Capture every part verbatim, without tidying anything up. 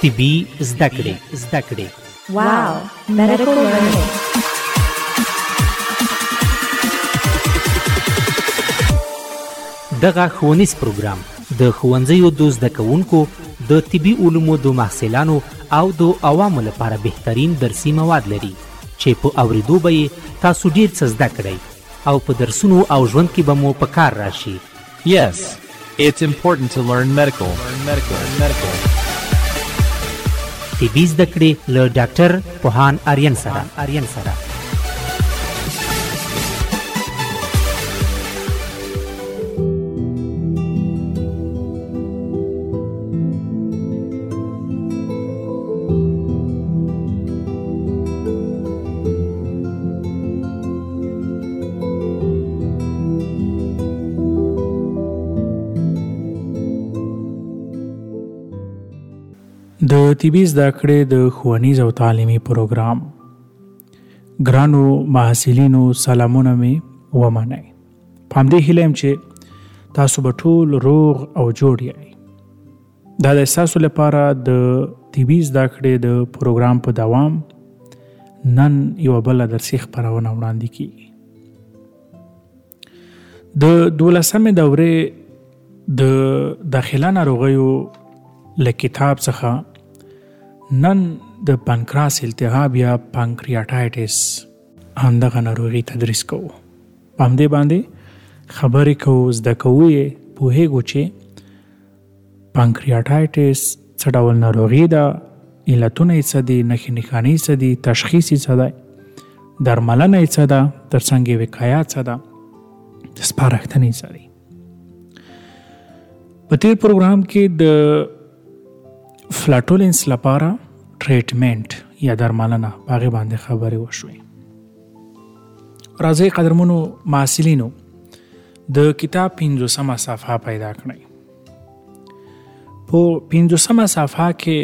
طبي زده کړې زده کړې Wow, medical learning. دغه ښوونیز پروګرام د ښوونځیو د زده کوونکو د طبي علومو د محصلانو او د عوامو لپاره بهترین درسي مواد لري چې په اوریدو به یې تاسو ډیر څه زده کړئ او په درسونو او ژوند کې به مو په کار راشي. Yes, it's important to learn medical. Learn medical. Learn medical. طبي زده کړې له ډاکټر پوهان آریان سره آریان سره د طبي زده کړې د ښوونیز او تعلیمي پروګرام ګرانو محصلینو سلامونه مې ومنئ. په همدې هیله یم چې تاسو به ټول روغ او جوړ یئ. دا د ستاسو لپاره د طبي زده کړې د پروګرام په دوام نن یوه بله درسي خپرونه وړاندې کیږي. د دولسمې دورې د داخله ناروغیو له کتاب څخه نن د پانکراس التهاب یا پانکریاټایټس همدغه ناروغي تدریس کوو. په همدې باندې خبرې کوو، زده کوو یې، پوهیږو چې پانکریاټایټس څه ډول ناروغي ده، علتونه یې څه دي، نښې نښانې څه دي، تشخیص یې څه دی، درملنه یې څه ده، ترڅنګ یې وقایه څه ده، سپارښتنې څه دي. په تیر پروګرام کې د فلاټولینس لپاره ټریټمنټ یا درملنه په هغې باندې خبرې وشوې. راځئ قدرمنو محصلینو د کتاب پنځوسمه صفحه پیدا کړئ. په پنځوسمه صفحه کې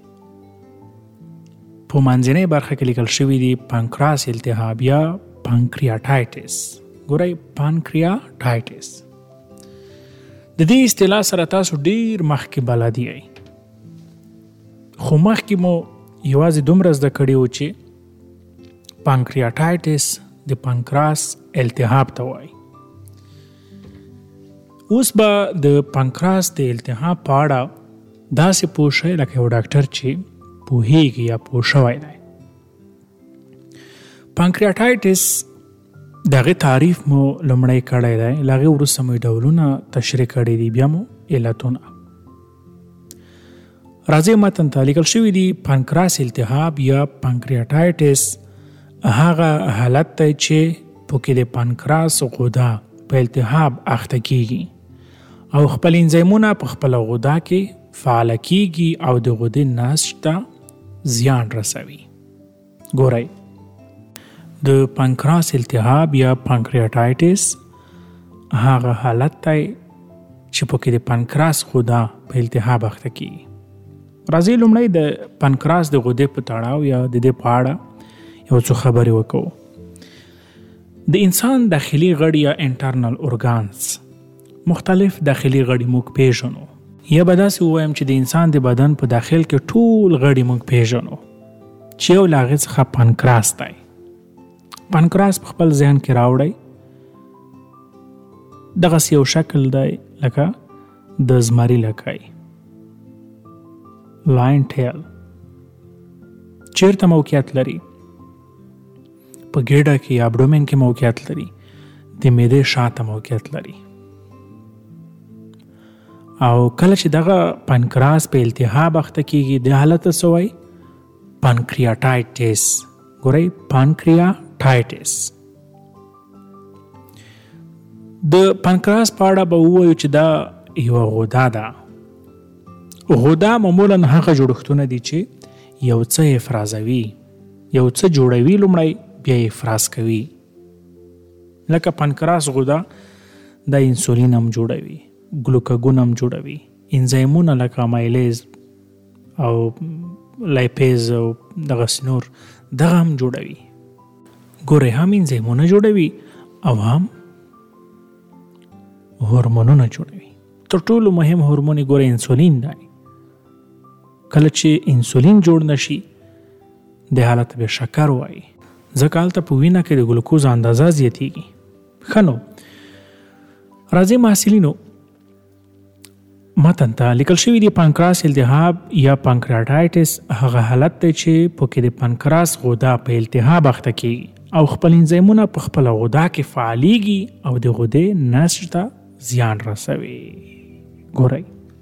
په منځنۍ برخه کې لیکل شوي دي پانکراس التهاب یا پانکریاټایټس. ګورئ، پانکریاټایټس د دې اصطلاح سره تاسو ډیر مخکې بلد یئ، خو مخکې مو یوازې دومره زده کړي وو چې پانکریاټایټس د پانکراس التهاب ته وایي. اوس به د پانکراس د التهاب په اړه داسې پوه شئ لکه یو ډاکټر چې پوهیږي یا پوه شوی دی. پانکریاټایټس د هغې تعریف مو لومړی کړی دی، له هغې وروسته مو ډولونه تشریح کړي دي، بیا مو علتونه. راځئ متن ته لیکل شوي دي پانکراس التهاب یا پانکریاټایټس هغه حالت دی چې پکې د پانکراس غده په التهاب اخته کیږي او خپل انزیمونه په خپله غده کې فعاله کیږي او د غدې نسج ته زیان رسوي. ګورئ، د پانکراس التهاب یا پانکریاټایټس هغه حالت دی چې پکې د پانکراس غده په التهاب اخته کیږي. راځئ لومړی د پانکراس د غدې په تړاو یا د دې په اړه یو څو خبرې وکړو. د انسان داخلي غړي یا انټرنل اورګانز مختلف داخلي غړي موږ پیژنو، یا به داسې ووایم چې د انسان د بدن په داخل کې ټول غړي موږ پیژنو چې یو له هغې څخه پانکراس دی. پانکراس په خپل ذهن کې راوړئ، دغسې یو شکل دی لکه د زمري لکۍ، لاین ټیل. چیرته موقعیت لري؟ په ګیډه کې یا ابډومین کې موقعیت لري، د معدې شاته موقعیت لري. او کله چې دغه پانکراس په التهاب اخته کیږي د حالت څه وایي؟ پانکریاټایټس. ګورئ، پانکریاټایټس. د پانکراس په اړه به ووایو چې دا یوه غده ده. غده معمولا هغه جوړښتونه دي چې یو څه افرازوي، یو څه جوړوي لومړی، بیا افراز کوي. لکه پانکراس غده د انسولین هم جوړوي، ګلوکاګون هم جوړوي، انزیمونه لکه امایلیز او لایپیز او دغسې نور دغه هم جوړوي. ګورئ، هم انزیمونه جوړوي او هم هورمونونه جوړوي. تر ټولو مهم هورمون یې ګورئ انسولین دی. کله چې انسولین جوړ نشي د حالت به شکر وایي، ځکه هلته په وینه کې د ګلوکوز اندازه زیاتیږي. ښه نو راځئ محصلینو، متن ته لیکل شوي دي پانکراس التهاب یا پانکریاتایټس هغه حالت دی چې پکې د پانکراس غده په التهاب اخته کیږي او خپل انزیمونه په خپل غده کې فعالیږي او د غدې نسج ته زیان رسوي. ګورئ،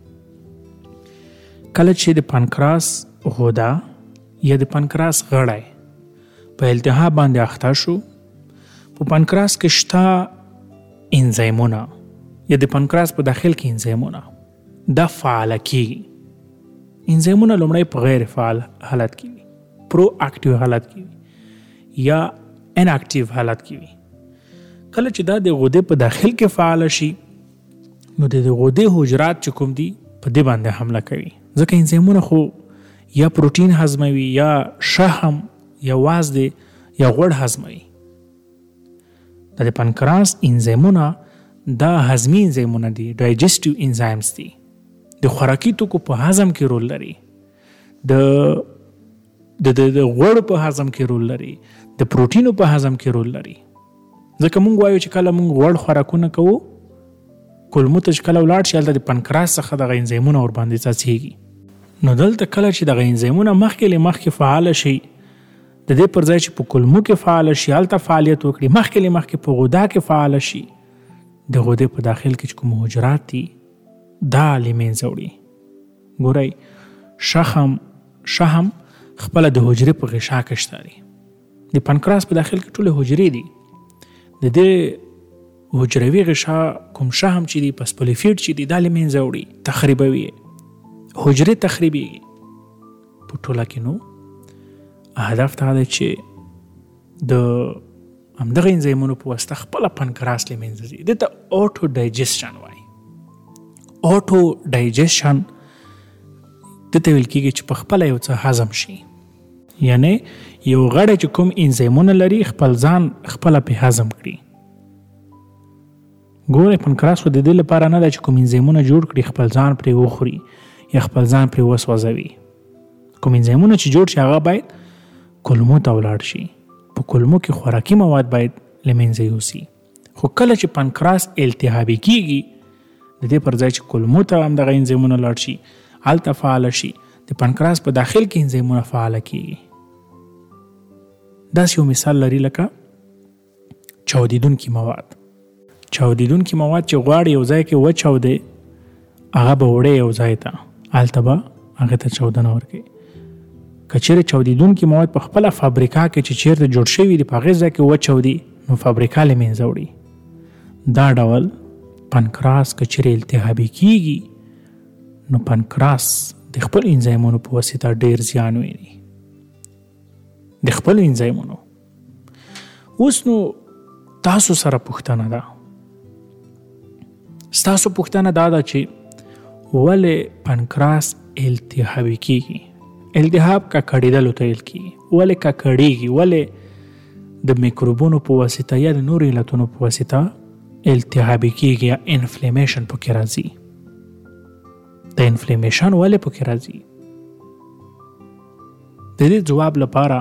کله چې د پانکراس غده یا د پانکراس غړی په التهاب باندې اخته شو، په پانکراس کې شته انزیمونه یا د پانکراس په داخل کې انزیمونه دا فعال کیږي. انزیمونه لومړی په غیر فعال حالت کې وي، پرو اکټیو حالت کې وي یا ان اکټیو حالت کې وي. کله چې دا د غدې په داخل کې فعال شي نو د غدې حجرات چې کوم دي په دې باندې حمله کوي، ځکه انزیمونه خو یا پروتین هضموي یا شحم یا وازدې یا غوړ هضموي. د پانکراس انزیمونه دا هضمي انزیمونه دي، ډایجسټیو انزایمز دي، د خوراکي توکو په هضم کې رول لري، د د د غوړو په هضم کې رول لري، د پروتینو په هضم کې رول لري. ځکه مونږ وایو چې کله مونږ غوړ خوراکونه کوو، کولمو ته چې کله ولاړ شي هلته د پانکراس څخه دغه انزیمونه ورباندې څڅېږي. نو دلته کله چې دغه انزیمونه مخکې له مخکې فعاله شي، د دې پر ځای چې په کولمو کې فعاله شي هلته فعالیت وکړي، مخکې له مخکې په غده کې فعاله شي، د غدې په داخل کې چې کوم حجرات دي دا له منځه وړي. ګورئ، شحم شحم خپله د حجرې په غشا کې شته. د پانکراس په داخل کې ټولې حجرې دي، د دې حجروي غشا کوم شحم چې دي پسپولیفیډ چې دي دا له منځه وړي، تخریبوي، حجرې تخریبېږي. په ټوله کې نو هدف دا دی چې د همدغه انزیمونو په واسطه خپله پانکراس له منځه ځي. دې ته اوټو ډایجسشن وایي. اوټو ډایجسشن دې ته ویل کېږي چې په خپله یو څه هضم شي، یعنی یو غړی چې کوم انزیمونه لري خپل ځان خپله پې هضم کړي. ګورئ، پانکراس خو د دې لپاره نه ده چې کوم انزیمونه جوړ کړي خپل ځان پرې وخوري یا خپل ځان پرې وسوځوي. کوم انزیمونه چې جوړ شي هغه باید کولمو ته ولاړ شي، په کولمو کې خوراکي مواد باید له منځه یوسي. خو کله چې پانکراس التهابي کیږي، د دې پر ځای چې کولمو ته همدغه انزیمونه لاړ شي هلته فعاله شي، د پانکراس په داخل کې انزیمونه فعاله کیږي. داسې یو مثال لري لکه چاودیدونکي مواد. چاودیدونکي مواد چې غواړي یو ځای کې وچاودي، هغه به وړي یو ځای ته، هلته به هغې ته چاودنه ورکوي. که چیرې چاودیدونکي مواد په خپله فابریکا کې چې چیرته جوړ شوي دي په هغې ځای کې وچاودي نو فابریکا له منځه وړي. دا ډول پانکراس که چیرې التهابي کیږي نو پانکراس د خپل انزیمونو په واسطه ډیر زیان ویني، د خپل انزیمونو. اوس نو تاسو سره پوښتنه ده، ستاسو پوښتنه دا ده چې ولې پانکراس التهابي کیږي؟ التهاب ککړېدلو ته ویل کیږي. ولې ککړېږي؟ ولې د میکروبونو په واسطه یا د نورو علتونو په واسطه التهابي کیږي یا انفلیمیشن پکې راځي؟ د انفلیمیشن ولې پکې راځي؟ د دې جواب لپاره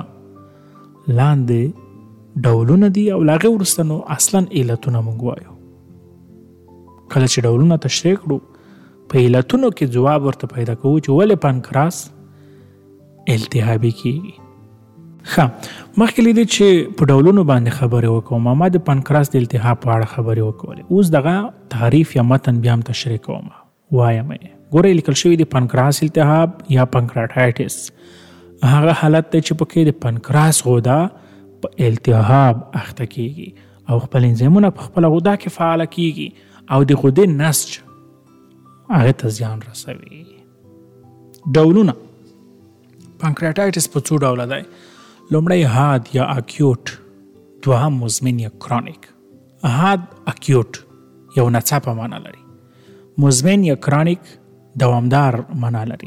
لاندې ډولونه دي او له هغې وروسته نو اصلا علتونه موږ وایو. کله چې ډولونه تشریح کړو په علتونو کې جواب ورته پیدا کوو چې ولې پانکراس التهابي کیږي. ښه، مخکې لیدې چې په ډولونو باندې خبرې وکوم، ما د پانکراس د التهاب په اړه خبرې وکولې. اوس دغه تعریف یا متن بیا هم تشریح کوم، وایم یې. ګورئ، لیکل شوي دي پانکراس التهاب یا پانکریاتایټس هغه حالت دی چې پکې د پانکراس غده په التهاب اخته کیږي او خپل انزیمونه په خپله غده کې فعاله کیږي او د غدې نسج هغې ته زیان رسوي. ډولونه پانکریاتایټس په څو ډوله دی؟ لومړی حاد یا اکیوټ، دوهم مزمن یا کرونیک. حاد اکیوټ یو ناڅاپه معنا لري، مزمن یا کرونیک دوامدار معنا لري.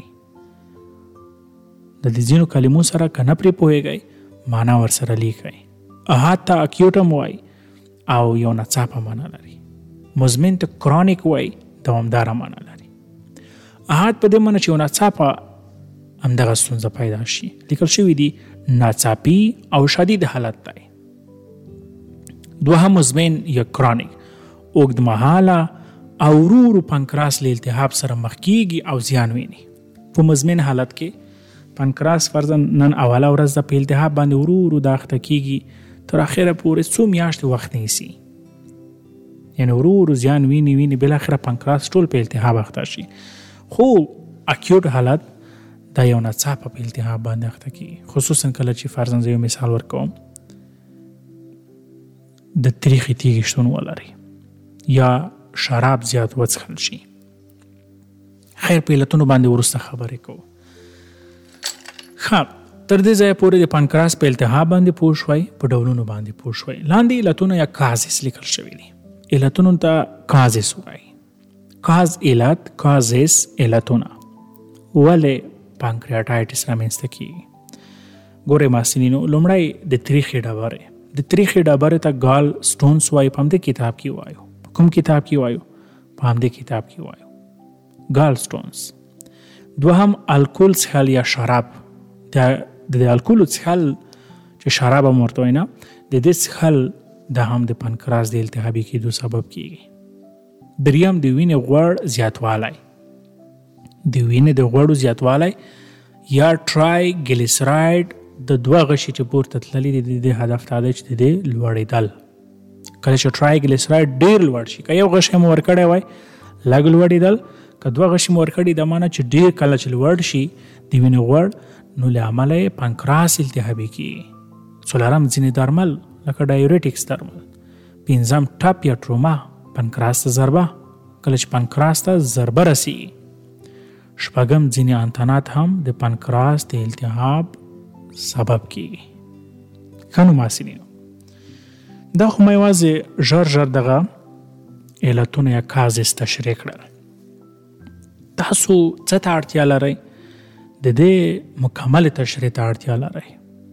د دې ځینو کلمو سره که نه پرې پوهېږئ معنا ورسره لیکئ. حاد ته اکیوټ هم وایي او یو ناڅاپه معنا لري. مزمن ته کرونیک وایي، دوامداره معنا لري. حاد په دې معنی چې یو ناڅاپه همدغه ستونزه پیدا شي. لیکل شوي دي ناڅاپي او شدید حالت دی. دوهم مزمن یا کرونیک، اوږدمهاله او ورو ورو پانکراس له التهاب سره مخ کیږي او زیان ویني. په مزمن حالت کې پانکراس فرضاً نن اوله ورځ د په التهاب باندې ورو ورو د اخته کیږي تر اخره پورې څو میاشتې وخت نیسي. یعنی ورو ورو زیان ویني ویني بل اخره پانکراس ټول په التهاب اخته شي. خو اکیوټ حالت دا یو ناڅاپه په التهاب باندې اخته کیږي، خصوصا کله چې فرضاً زه یو مثال ورکوم د تریخي تیږې شتون ولري یا شراب زیات وڅښل شي. خیر په علتونو باندې وروسته خبرې کوو. ښه، تر دې ځایه پورې د پانکراس په التهاب باندې پوه شوئ، په ډولونو باندې پوه شوئ. لاندې علتونه یا کازس لیکل شوي دي. علتونو ته کازس وایي. کاز علت، کازس علتونه. ولې پانکریاټایټس رامنځته کیږي؟ ګورئ محسنینو، لومړی د تریخي ډبرې د تریخي ډبرې ته ګال سټونز وایي. په همدې کتاب کې وایو. په کوم کتاب کې وایو؟ په همدې کتاب کې وایو ګال سټونز. دوهم الکول څښل یا شراب. د الکولو څښل چې شراب هم ورته وایي نه، د دې څښل دا هم د پانکراس د التهابي کېدو سبب کیږي. دریم د وینې غوړ زیاتوالی. د وینې د غوړو زیاتوالی یا ټرای ګلیسراید د دوه غشي چې پورته تللي دي د دې هدف دا دی چې د دې لوړېدل. کله چې ټرای ګلیسراید ډېر لوړ شي، که یو غشی مو ورکړی وای لږ لوړېدل، که دوه غشي مو ورکړي د معنی چې ډېر کله چې لوړ شي د وینې غوړ نو له امله یې پانکراس التهابي کېږي. څلورم ځینې درمل لکه ډایورټکس درمل. پنځم ټپ یا ټروما، پانکراس ته ضربه، کله چې پانکراس ته ضربه رسېږي. شپږم ځینې انتانات هم د پانکراس د التهاب سبب کیږي. ښه نو محسنینو، دا خو ما یوازې ژر ژر دغه علتونه یا کازس تشریح کړل. تاسو څه ته اړتیا لرئ؟ د دې مکمل تشریح ته اړتیا لرئ.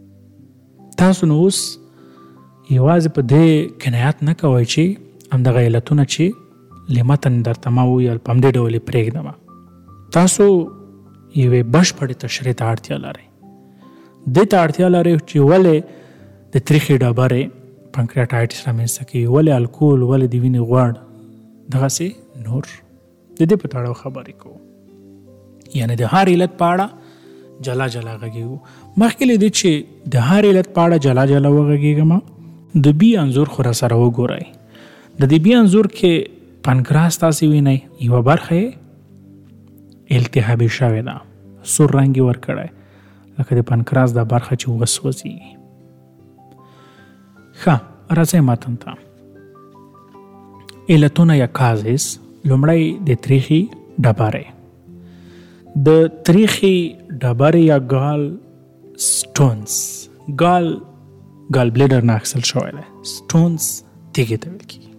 تاسو نو اوس یوازې په دې کنایت نه کوئ چې همدغه علتونه چې له متن درته ما وویل په همدې ډول یې پرېږدمه. تاسو یوې بشپړې تشریح ته اړتیا لرئ. دې ته اړتیا لرئ چې ولې د تریخي ډبرې پانکریاټایټس رامنځته کوي، ولې الکول، ولې د وینې غوړ، دغسې نور. د دې په تړاو خبرې کوو. یعنې د هر علت په اړه جلا جلا غږیږو. مخکې له دې چې د هر علت په اړه جلا جلا وغږیږم، د بي انځور خو را سره وګورئ. د دې بي انځور کې پانکراس تاسې وینئ، یوه برخه یې التهابي شوې ده، سور رنګ یې ورکړی لکه د پانکراس دا برخه چې وسوځي. ښه، راځئ متن ته. علتونه یا کازس. لومړی د تریخي ډبرې. د تریخي ډبرې یا ګال سټونز، ګال ګال بلیډر نه اخیستل شوی دی، سټونز تیږې ته ویل کېږي.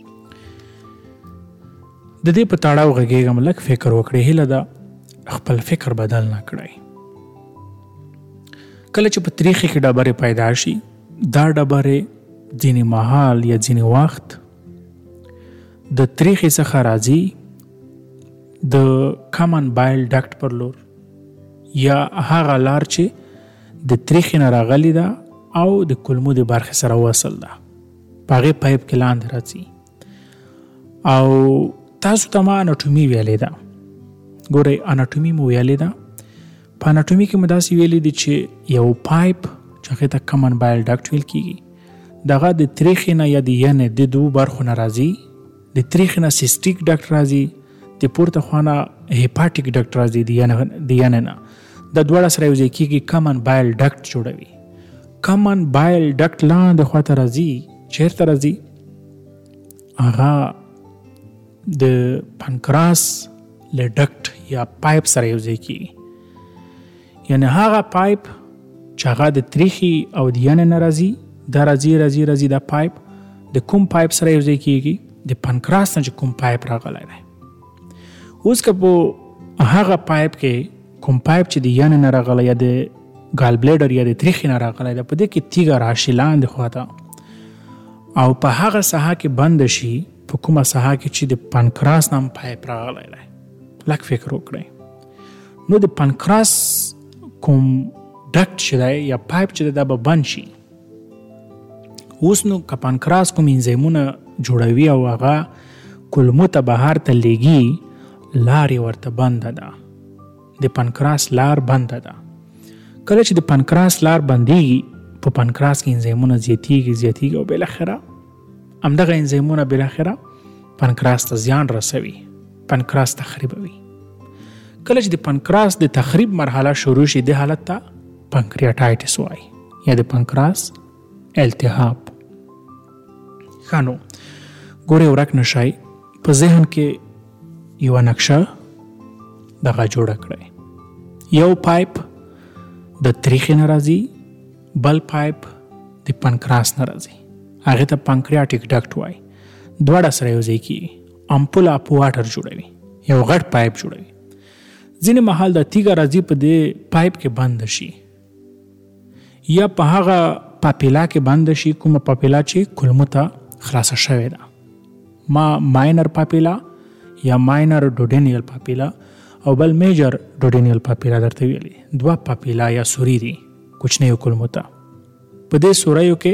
د دې په تړاو غږېږم، لږ فکر وکړئ. هیله ده خپل فکر بدل نه کړئ. کله چې په تریخي کې ډبرې پیدا شي، دا ډبرې ځینې مهال یا ځینې وخت د تریخي څخه راځي د کامن بایل ډکټ پر لور یا هغه لار چې د تریخي نه راغلي ده او د کولمو د برخې سره وصل ده، په هغې پایپ کې لاندې راځي. او تاسو ته ما اناټومي ویلې ده. ګورئ، اناټومي مو ویلې ده. په اناټومي کې مو داسې ویلې دي چې یو پایپ چې هغې ته کامن بایل ډکټ ویل کېږي، دغه د تریخي نه یا د ینې د دوو برخو نه راځي. د تریخي نه سیسټیک ډکټ راځي، د پورته خوا نه هیپاټیک ډکټ راځي د ینې نه. د دواړه سره یوځای کېږي کامن بایل ډکټ جوړوي. کامن بایل ډکټ لاندې خوا ته راځي. چېرته راځي؟ هغه د پانکراس له ډکټ یا پایپ سره یوځای کېږي. یعنی هغه پایپ چې هغه د تریخي او د ینې نه راځي، دا راځي راځي راځي دا پایپ د کوم پایپ سره یوځای کېږي؟ د پانکراس نه چې کوم پایپ راغلی دی. اوس که په هغه پایپ کې کوم پایپ چې د ینې نه راغلی یا د ګال بلیډر یا د تریخي نه راغلی دی، په دې کې تیږه راشي لاندې خوا ته او په هغه ساحه کې بند شي، په کومه ساحه کې چې د پانکراس نام پایپ راغلی دی. لږ فکر وکړئ. نو د پانکراس کوم ډکټ چې دی یا پایپ چې دی دا به بند شي. اوس نو که پانکراس کوم انزیمونه جوړوي او هغه کولمو ته بهر ته لیږي، لار یې ورته بنده ده، د پانکراس لار بنده ده. کله چې د پانکراس لار بندېږي، په پانکراس کې انزیمونه زیاتېږي زیاتېږي او بالاخره همدغه انزیمونه بالاخره پانکراس ته زیان رسوي، پانکراس تخریبوي. کله چې د پانکراس د تخریب مرحله شروع شي، د حالت ته پانکریاټایټس وایي یا د پانکراس التهاب. ښه نو ګورې ورک نشئ، په ذهن کې یوه نقشه دغه جوړه کړئ. یو پایپ د تریخې نه راځي، بل پایپ د پانکراس نه راځي، هغې ته پانکریاټیک ډکټ وایي. دواړه سره یو ځای کېږي، امپول اپ واټر جوړوي، یو غټ پایپ جوړوي. ځینې مهال د تیږه راځي په دې پایپ کې بند شي یا په هغه پاپیلا کې بند شي، کومه پاپیلا چې کولمو ته خلاصه شوې ده. ما ماینر پاپیلا یا ماینر ډوډینیل پاپیلا او بل میجر ډوډینیل پاپیلا درته ویلي. دوه پاپیلا یا سوري دي کوچنیو کولمو ته. په دې سوریو کې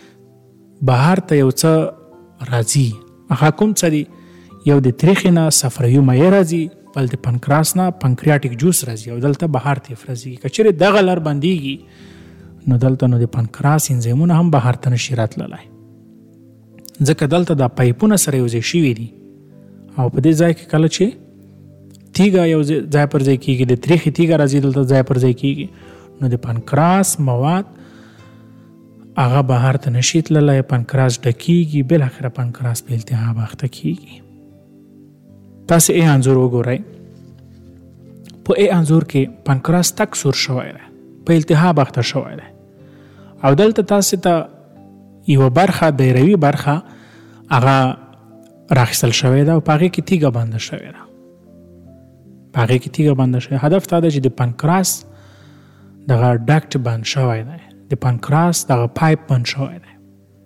بهر ته یو څه راځي، هغه کوم څه دي؟ یو د تریخې نه صفرايي مایع راځي، بل د پانکراس نه پانکریاټیک جوس راځي او دلته بهر ته افرازي. که چېرې دغه لار بندېږي نو دلته نو د پانکراس انزیمونه هم بهر ته نشي راتللی، ځکه دلته دا پایپونه سره یو ځای شوي دي او په دې ځای کې کله چې تیږه یو ځای پر ځای کېږي، د تریخې تیږه راځي دلته ځای پر ځای کېږي، نو د پانکراس مواد هغه بهر ته نشي تللی، پانکراس ډکېږي، بالاخره پانکراس په التهاب اخته کېږي. تاسې ای انځور وګورئ. په ای انځور کې پانکراس تک سور شوی دی، په التهاب اخته شوی دی او دلته تاسې ته یوه برخه دایروي برخه هغه راخیستل شوی ده او په هغې کې تیږه بنده شوې ده، په هغې کې تیږه بنده شوې. هدف دا ده چې د پانکراس دغه ډکټ بند شوی دی، د پانکراس دغه پایپ بند شوی دی.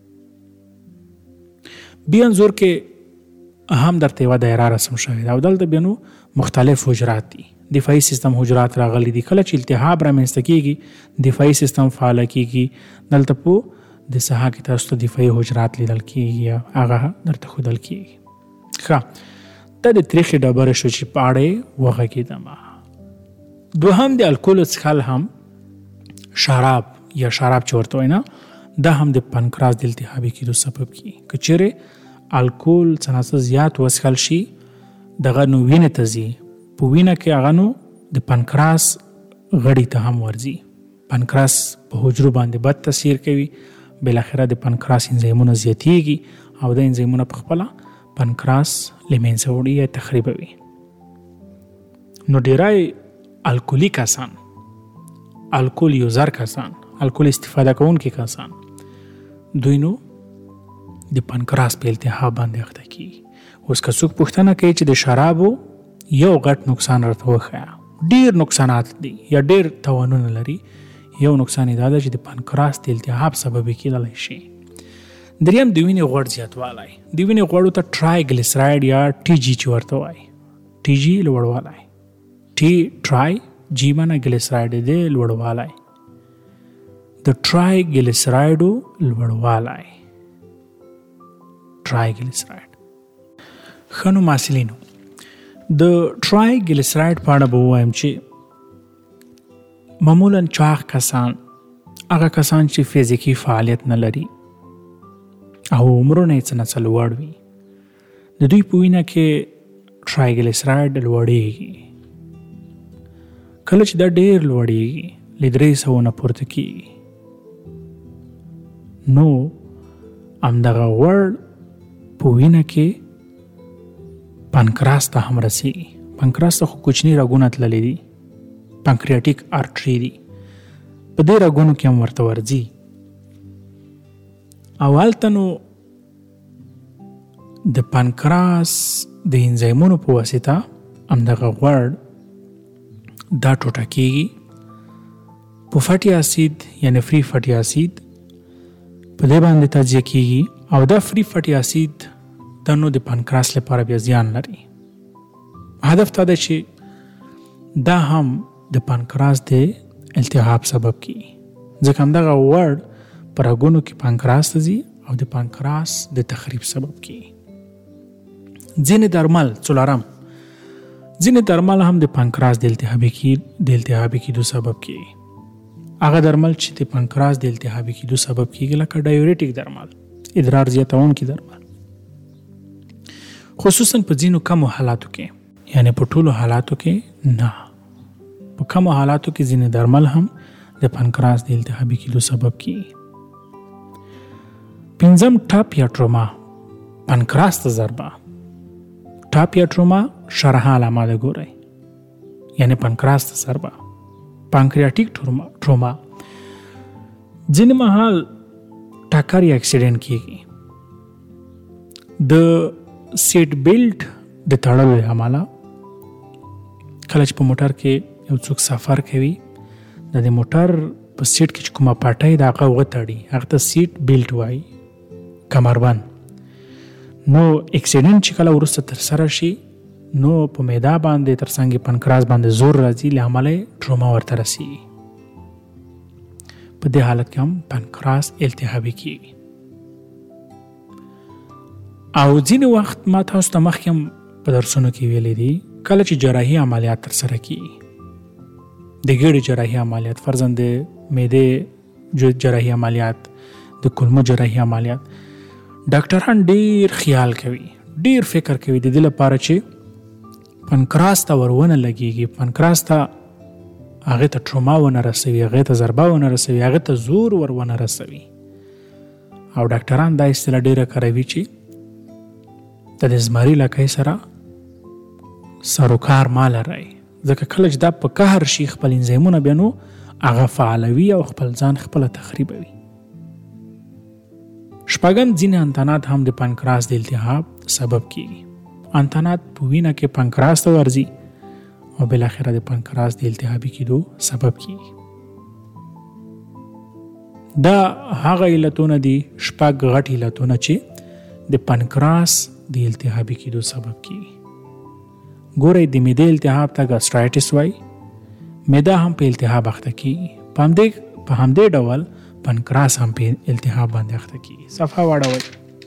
بیا انځور کې هم درته یوه دایره رسم شوې ده او دلته بیا نو مختلف حجرات دي، دفاعي سیستم حجرات راغلي دي. کله چې التهاب رامنځته کېږي، دفاعي سیستم فعاله کېږي. دلته په د ساحه کې تاسو ته دفاعي حجرات لیدل کېږي، هغه درته ښودل کېږي. ښه، دا د تریخې ډبرې شو چې په اړه یې وغږېدم. دوهم د الکولو څښل هم شراب یا شراب چې ورته وایي نه، دا هم د پانکراس د التهابي کېدو سبب کېږي. که چېرې الکول څه نه څه زیات وڅښل شي، دغه نو وینې ته ځي، په وینه کې هغه نو د پانکراس غړي ته هم ورځي، پانکراس په حجرو باندې بد تاثیر کوي، بالاخره د پانکراس انزیمونه زیاتېږي او د انزیمونه په خپله پانکراس له منځه وړي یا تخریبوي. نو ډیری الکولي کسان، الکول یوزر کسان، الکول استفاده کوونکي کسان، دوی نو د پانکراس په التهاب باندې اخته کېږي. اوس که څوک پوښتنه کوي چې د شرابو یو غټ نقصان راته وښیه، ډېر نقصانات دي یا ډېر تاوانونه لري. یو نقصان یې دا ده چې د پانکراس د التهاب سبب کېدلی شي. دریم د وینې غوړ زیاتوالی، د وینې غوړو ته ټرایګلیسراید یا ټي جي چې ورته وایي، ټي جي لوړوالی، ټي ټرای جي معنی ګلیسراید دی لوړوالی، د ټرایګلیسرایډو لوړوالی، ټرایګلیسراید. ښه نو محصلینو، د ټرایګلیسراید په اړه به ووایم چې معمولا چاغ کسان، هغه کسان چې فزیکي فعالیت نه لري او عمرونه یې څه نه څه لوړ وي، د دوی په وینه کې ټرایګلیسراید لوړېږي. کله چې دا ډېر لوړېږي، له درې سوو نه پورته کېږي، نو همدغه غوړ په وینه کې پانکراس ته هم رسېږي. پانکراس ته خو کوچني رګونه تللي دي، پانکریاټیک آرټري دي، په دې رګونو کې هم ورته ورځي او هلته نو د پانکراس د انزیمونو په واسطه همدغه غوړ دا ټوټه کېږي، په فټي اسید یعنې فری فټي اسید په دې باندې تجزیه کېږي او دا فری فټي اسید دا نو د پانکراس لپاره بیا زیان لري. هدف دا ده چې دا هم د پانکراس د التهاب سبب کیږي. ځکه همدغه ورډ په رګونو کې پانکراس ته ځي او د پانکراس د تخریب سبب کیږي. ځینې درمل څلورم ځینې درمل هم د پانکراس د التهابي کې د التهابي کېدو سبب کیږي. هغه درمل چې د پانکراس د التهابي کېدو سبب کیږي لکه ډایورټیک درمل، ادرار زیاتونکي درمل، خصوصا په ځینو کمو حالاتو کې، یعنی په ټولو حالاتو کې نه، په کمو حالاتو کې ځینې درمل هم د پانکراس د التهابي کېدو سبب کیږي. پنځم ټاپ یا ټروما، پانکراس ته ضربه. ټاپ یا ټروما شرح علامه ده ګورئ، یعنی پانکراس ته ضربه. پانکریاتیک ټروما ټروما ځینې مهال ټکر یا اکسیډنټ کیږي. د سیټ بیلټ د تړلو له امله کله چې په موټر کې یو څوک سفر کوي د دې موټر په سیټ کې چې کومه پټۍ ده هغه وتړي، هغه ته سیټ بیلټ وایي، کمربند. نو اکسیډنټ چې کله وروسته ترسره شي نو په معده باندې تر څنګ پانکراس باندې زور راځي، له امله ټروما ورته رسېږي. په دې حالت کې هم پانکراس التهابي کیږي. او ځینې وخت ما تاسو ته مخکې هم په درسونو کې ویلي دي، کله چې جراحي عملیات ترسره کیږي، د ګېډې جراحي عملیات، فرضاً د معدې جراحي عملیات، د کولمو جراحي عملیات، ډاکټران ډیر خیال کوي، ډیر فکر کوي د دې لپاره چې پانکراس ته ورونه لګیږي، پانکراس ته هغه ته ټروما ونه رسوي، هغه ته ضربه ونه رسوي، هغه ته زور ور ونه رسوي. او ډاکټران دا اصطلاح ډیره کاروي چې د زمري لکۍ سره سروکار مال راي، ځکه کله چې دا په قهر شي خپل انزیمونه بیا نو هغه فعالوي او خپل ځان خپل تخریبوي. شپږم ځینې انتانات هم د پانکراس د التهاب سبب کیږي. انتانات په وینه کې پانکراس ته ورځي او بالاخره د پانکراس د التهابي کېدو سبب کیږي. دا هغه علتونه دي، شپږ غټ علتونه چې د پانکراس د التهابي کېدو سبب کیږي. ګورئ، د معدې التهاب ته ګاسټرایټس وایي، معده هم په التهاب اخته کیږي. په همدې په همدې ډول پانکراس هم په التهاب باندې اخته کیږي. صفحه واړوئ.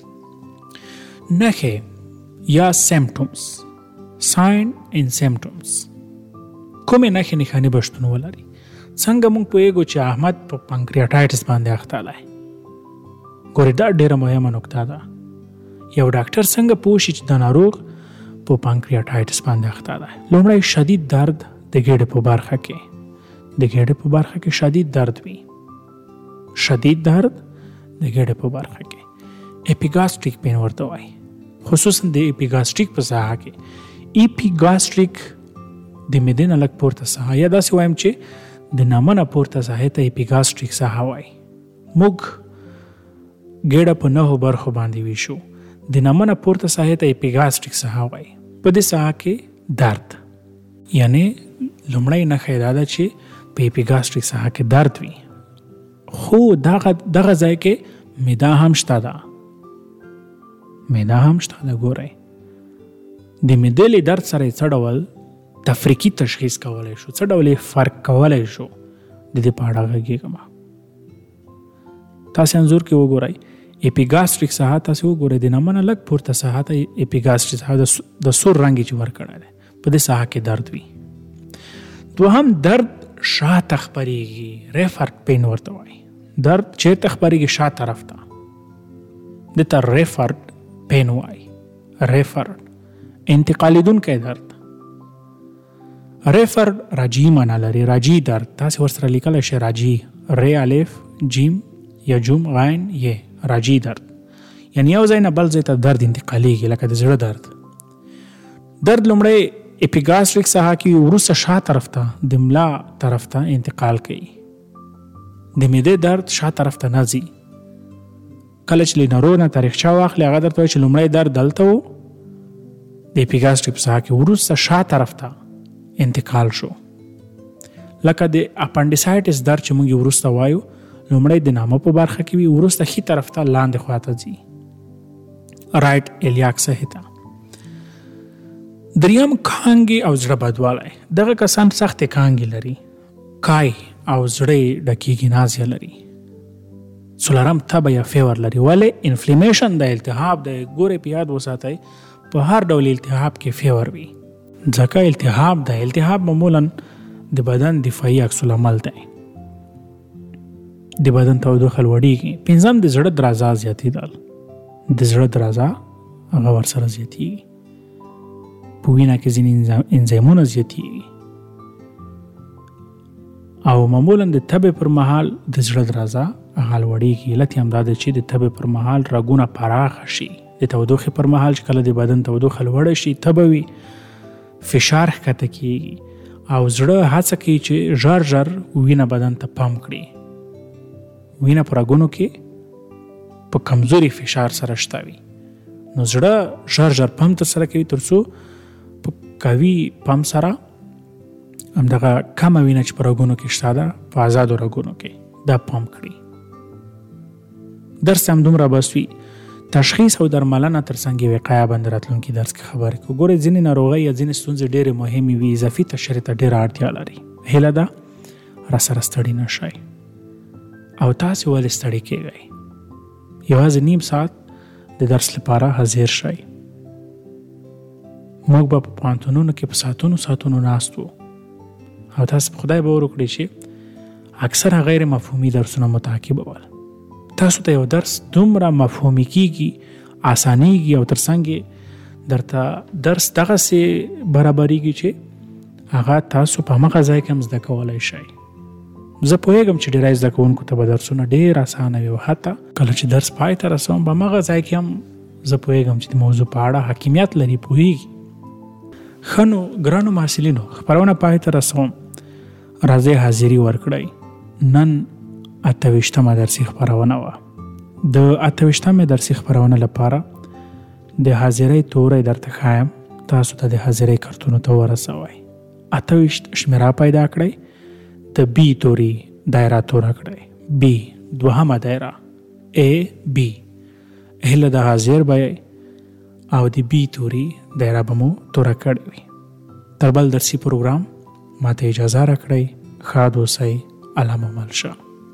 نښې یا سیمپټومز، ساین اینڈ سیمپټومز. کومې نښې نښانې به شتون ولري؟ څنګه موږ پوهیږو چې احمد په پانکریاټایټس باندې اخته دی؟ ګورئ، دا ډیره مهمه نکته ده. یو ډاکټر څنګه پوه شي چې د ناروغ په پانکریاټایټس باندې اخته دی؟ لومړی شدید درد د ګېډې په برخه کې، د ګېډې په برخه کې شدید درد وي، شدید درد د ګېډې په برخه کې. اپیګاسټریک پین ورته وایي، خصوصا د اپیګاسټریک په ساحه کې. اپیګاسټریک د معدې نه لږ پورته ساحه، یا داسې وایم چې د نامه نه پورته ساحې ته اپیګاسټریک ساحه وایي. موږ ګېډه په نهو برخو باندې ویشو، د نامه نه پورته ساحې ته اپیګاسټریک ساحه وایي. په دې ساحه کې درد، یعنی لومړی نښه دا ده چې په اپیګاسټریک ساحه کې درد وي، خو دغه دغه ځای کې معده هم شته ده، معده هم شته ده. ګورئ، د معدې له درد سره څه ډول تفریقي تشخیص کولی شو، څه ډول فرق کولی شو، د دې په اړه غږېږم. تاسې انځور کې وګورئ، اپیګاسټریک ساحه تاسې وګورئ، د نامه نه لږ پورته ساحه ته اپیګاسټریک ساحه د سور رنګ چې ورکړی دی، په دې ساحه کې درد وي. دوهم درد شاته خپریږي، ریفرډ پین ورته وایي. درد چیرته خپریږي؟ شا طرف ته، دته ریفرډ پین وایي. ریفرډ انتقالیدونکی درد. ریفرډ راجی معنا لري، راجی درد. تاسې ورسره لیکلی شئ راجی، ری الف جیم یا جوم غین یې، راجی درد. یعنی یو ځای نه بل ځای ته درد انتقالیږي، لکه د زړه درد. درد لومړی اپیګاسټریک ساحه کې، وروسته شا طرف ته د ملا طرف ته انتقال کوي. د معدې درد شا طرف ته نه ځي. کله چې له ناروغ نه تاریخچه واخلي، هغه درته وایي چې لومړی درد دلته و، د اپیګاسټریک ساحه کې، وروسته شا طرف ته انتقال شو. لکه د اپنډیسایټس درد چې موږ وروسته وایو، لومړی د نامه په برخه کې وي، وروسته ښي طرف ته لاندې خواته ځي، رایټ الیاک ساحې ته. دریم کانګې او زړه بدوالی. دغه کسان سختې کانګې لري، کای او زړه ډکیږي نازیه لري. څلورم تبه یا فیور لري. ولې انفلیمیشن د التهاب د ګورې په یاد وساتئ په هر ډول التهاب کې فیور وي، ځکه التهاب د التهاب معمولا د بدن دفاعي عکس العمل دی، د بدن تودوخه لوړیږي. پنځم د زړه درزا زیاتېدل، د زړه درزا هغه ورسره زیاتېږي. په وینه کې ځینې انزایمونه زیاتېږي او معمولا د تبې پر مهال د زړه درزا هغه لوړیږي. علت یې همدا دی چې د تبې پر مهال رګونه پراخه شي. د تودوخې پر مهال چې کله د بدن تودوخه لوړه شي تبه وي، فشار ښکته کېږي او زړه هڅه کوي چې ژر ژر وینه بدن ته پمپ کړي. وینه په رګونو کې په کمزوري فشار سره شته وي، نو زړه ژر ژر پمپ ترسره کوي تر څو په قوي پمپ سره همدغه کمه وینه چې په رګونو کې شته ده په آزادو رګونو کې دا پمپ کړي. درس هم دومره بس وي. تشخیص او درملنه تر څنګ وقایه باندې راتلونکي درس کې خبرې کوو. ګورئ ځینې ناروغۍ یا ځینې ستونزې ډېرې مهمې وي، اضافي تشریح ته ډېره اړتیا لري. هیله ده راسره ستړي نه شئ او تاسې ولې ستړي کېږئ. یوازې نیم ساعت د درس لپاره حاضر شئ. موږ به په پوهنتونونو کې په ساعتونو ساعتونو ناست وو او تاسې په خدای باور وکړئ چې اکثره غیر مفهومي درسونه متعاقبول. تاسو ته یو درس دومره مفهومي کیږي، اسانیږي او ترڅنګ درته درس دغسې برابریږي چې هغه تاسو په همغه ځای کې هم زده کولی شئ. زه پوهېږم چې ډېری زده کوونکو ته به درسونه ډېر اسانه وي او حتی کله چې درس پای ته رسوم په همغه ځای کې هم زه پوهېږم چې د موضوع په اړه حاکمیت لري، پوهېږي. ښه نو ګرانو محصلینو، خپرونه پای ته رسوم. راځئ حاضري ورکړئ. نن اته ویشتمه درسي خپرونه وه. د اته ویشتمې درسي خپرونه لپاره د حاضرۍ توری درته ښایم، تاسو ته د حاضرۍ کارتونو ته ورسوئ. اته ویشت شمېره پیدا کړئ، د بي توري دایره توره کړئ. بي دوهمه دایره A B. هله د حاضر به او د بي توري دایره به مو توره کړې وي. تر بل درسي پروګرام ماته اجازه راکړئ. ښاد اوسئ. الله مو مل شه.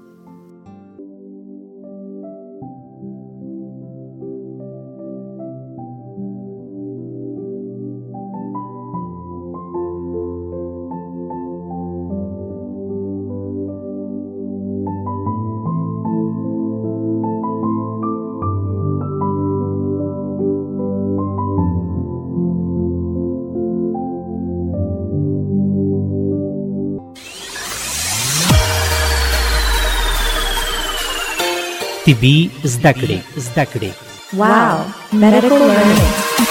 طبي زده کړې زده کړې Wow, medical learning.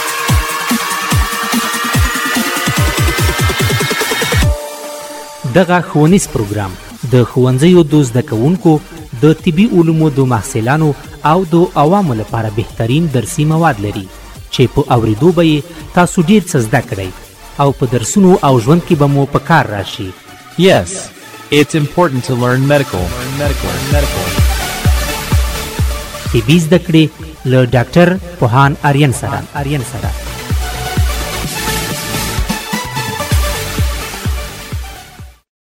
دغه ښوونیز پروګرام د ښوونځیو د زده کوونکو د طبي علومو د محصلانو او د عوامو لپاره بهترین درسي مواد لري چې په اورېدو به یې تاسو ډېر څه زده کړئ او په درسونو او ژوند کې به مو په کار راشي. Yes, it's important to learn medical. Learn medical. Learn medical. طبي زده کړې له ډاکټر پوهان آرین سره آرین سره